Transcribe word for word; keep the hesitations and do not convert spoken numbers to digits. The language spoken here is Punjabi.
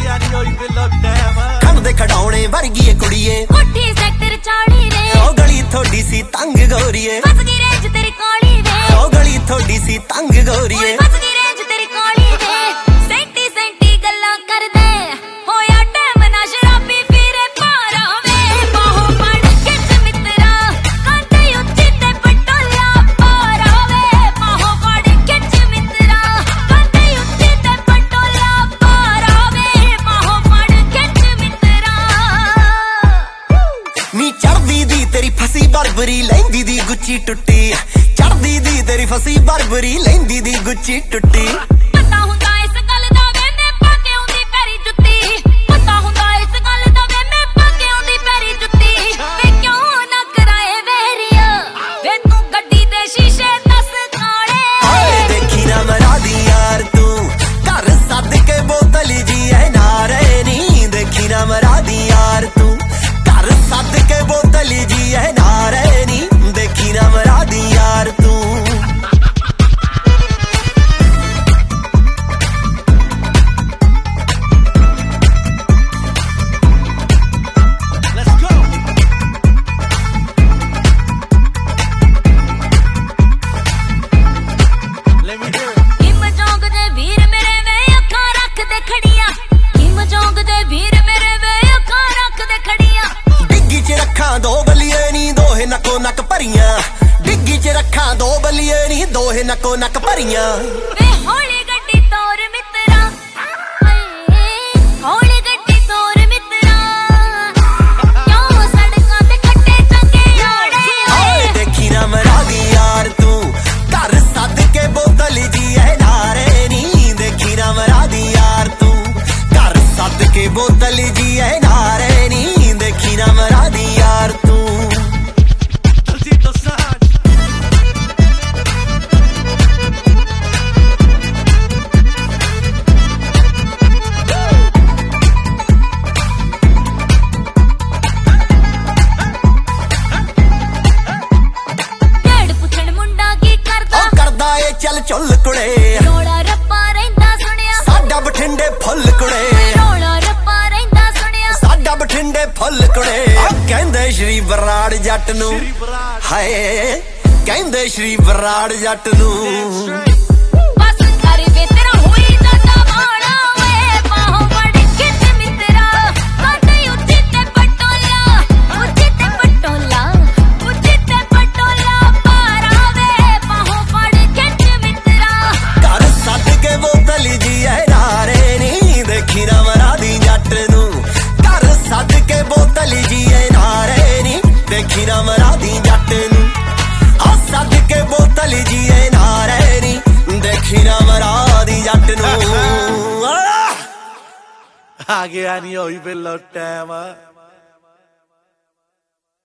ਗਿਆ ਨੀ ਹੋਈ ਬਿੱਲੋ ਟਾਈਮ ਖਣ ਦੇ ਖਡਾਉਣੇ ਵਰਗੀ ਏ ਕੁੜੀਏ ਕੋਠੀ ਸੈਕਟਰ ਚਾੜੀ ਵੇ ਉਹ ਗਲੀ ਥੋੜੀ ਸੀ ਤੰਗ ਗੋਰੀਏ ਫਸ ਗਈ ਰੇਂਜ ਤੇਰੀ ਕਾਲੀ ਵੇ ਉਹ ਗਲੀ ਥੋੜੀ ਸੀ ਤੰਗ ਗੋਰੀਏ ਫਸ ਗਈ ਰੇਂਜ ਤੇਰੀ ਕਾਲੀ ਵੇ ਸੈਂਟੀ ਸੈਂਟੀ ਗੱਲਾਂ ਕਰਦੇ ਹੋਇਆ ਟਾਈਮ ਨਾ ਸ਼ਰਾਬੀ ਫਿਰੇ ਪਾਰਾ ਵੇ ਬਾਹੋਂ ਫੜ ਖਿੱਚ ਮਿੱਤਰਾ ਕੰਧੇ ਉੱਚੀ ਤੇ ਪਟੋਲਾ ਪਾਰਾ ਵੇ ਬਾਹੋਂ ਫੜ ਖਿੱਚ ਮਿੱਤਰਾ ਕੰਧੇ ਉੱਚੀ ਤੇ ਪਟੋਲਾ ਪਾਰਾ ਵੇ ਬਾਹੋਂ ਫੜ ਖਿੱਚ ਮਿੱਤਰਾ ਨੀ ਚੜਦੀ ਦੀ ਤੇਰੀ ਫਸੀ ਬਰਬਰੀ ਲੈਂਦੀ ਦੀ ਗੁੱਚੀ ਟੁੱਟੀ ਚੜਦੀ ਦੀ ਤੇਰੀ ਫਸੀ ਬਰਬਰੀ ਲੈਂਦੀ ਦੀ ਗੁੱਚੀ ਟੁੱਟੀ ਪਤਾ ਹੁੰਦਾ ਇਸ ਗੱਲ ਦਾ ਵੇ ਮੈਂ ਪਾ ਕੇ ਆਉਂਦੀ ਪੈਰੀ ਜੁੱਤੀ ਪਤਾ ਹੁੰਦਾ ਇਸ ਗੱਲ ਦਾ ਵੇ ਮੈਂ ਪਾ ਕੇ ਆਉਂਦੀ ਪੈਰੀ ਜੁੱਤੀ ਵੇ ਕਿਉਂ ਨਾ ਕਰਾਏ ਵੇਰੀਆ ਵੇ ਤੂੰ ਗੱਡੀ ਦੇ ਸ਼ੀਸ਼ੇ ਦੱਸ ਕਾਲੇ ਓਏ ਦੇਖੀ ਨਾ ਮਰਾਦੀ ਯਾਰ ਤੂੰ ਘਰ ਸੱਦ ਕੇ ਬੋਤਲ ਜੀ ਐ ਨਾਰੇ ਨੀ ਦੇਖੀ ਨਾ ਮਰਾਦੀ ਯਾਰ ਤੂੰ ਘਰ ਸੱਦ ਕੇ ਬੋਤਲ ਜੀ ਐ ਨਾਰੇ ਨੀ ਦੇਖੀ ਨਾ ਮਰਾਦੀ ਯਾਰ ਤੂੰ ਨੱਕੋ ਨੱਕ ਭਰੀਆਂ ਡਿੱਗੀ ਚ ਰੱਖਾਂ ਦੋ ਬਲੀਏ ਨੀ ਦੋਹੇ ਨੱਕੋ ਨੱਕ ਭਰੀਆਂ ਵੇ ਹੌਲੀ ਗੱਡੀ ਤੋਰ ਮਿੱਤਰਾ ਹੌਲੀ ਗੱਡੀ ਤੋਰ ਮਿੱਤਰਾ ਕਿਉਂ ਸੜਕਾਂ ਤੇ ਖੱਟੇ ਚੰਗੇ ਯਾੜੇ ਓਏ ਦੇਖੀ ਨਾ ਮਰਾਦੀ ਯਾਰ ਤੂੰ ਘਰ ਸੱਦ ਕੇ ਬੋਤਲ ਜੀ ਐ ਨਾਰੇ ਨੀ ਦੇਖੀ ਨਾ ਮਰਾਦੀ ਯਾਰ ਤੂੰ ਘਰ ਸੱਦ ਕੇ ਬੋਤਲ ਜੀ ਐ ਨਾਰੇ ਨੀ ਦੇਖੀ ਨਾ ਮਰਾਦੀ ਯਾਰ ਤੂੰ ਚੱਲ ਚੁੱਲ ਕੁੜੇ ਰੋਲਾ ਰੱਪਾ ਰਹਿੰਦਾ ਸੁਣਿਆ ਸਾਡਾ ਬਠਿੰਡੇ ਫੁੱਲ ਕੁੜੇ ਰੋਲਾ ਰੱਪਾ ਰਹਿੰਦਾ ਸੁਣਿਆ ਸਾਡਾ ਬਠਿੰਡੇ ਫੁੱਲ ਕੁੜੇ ਕਹਿੰਦੇ ਸ਼੍ਰੀ ਬਰਾੜ ਜੱਟ ਨੂੰ ਹਾਏ ਕਹਿੰਦੇ ਸ਼੍ਰੀ ਬਰਾੜ ਜੱਟ ਨੂੰ ਬਸ ਕਰ ਵੇ ਤੇਰਾ ਹੋਈ ਜਾਂਦਾ ਮਾੜਾ ਵੇ ਬਾਹੋਂ ਫੜ ਖਿੱਚ ਮਿੱਤਰਾ ਕੰਧੇ ਉੱਚੀ ਤੇ ਪਟੋਲਾ ਉੱਚੀ ਤੇ ਪਟੋਲਾ ਉੱਚੀ ਤੇ ਪਟੋਲਾ ਪਾਰਾ ਵੇ ਬਾਹੋਂ ਫੜ ਖਿੱਚ ਮਿੱਤਰਾ ਘਰ ਸੱਦ ਕੇ ਬੋਤਲ ਜੀ ਐ ਨਾਰੇ ਨੀ ਦੇਖੀ ਨਾ ਮਰਾਦੀ ਜੱਟ ਨੂੰ ਘਰ ਸੱਦ ਕੇ ਬੋਤਲ ਜੀ ਐ ਨਾਰੇ ਨੀ ਦੇਖੀ ਨਾ ਮਰਾਦੀ ਜੱਟ ਨੂੰ ਆ ਸੱਦ ਕੇ ਬੋਤਲ ਜੀ ਐ ਨਾਰੇ ਨੀ ਦੇਖੀ ਨਾ ਮਰਾਦੀ ਜੱਟ ਨੂੰ ਆ ਗਿਆ ਨੀ ਹੋਈ ਬਿੱਲੋ ਟਾਈਮ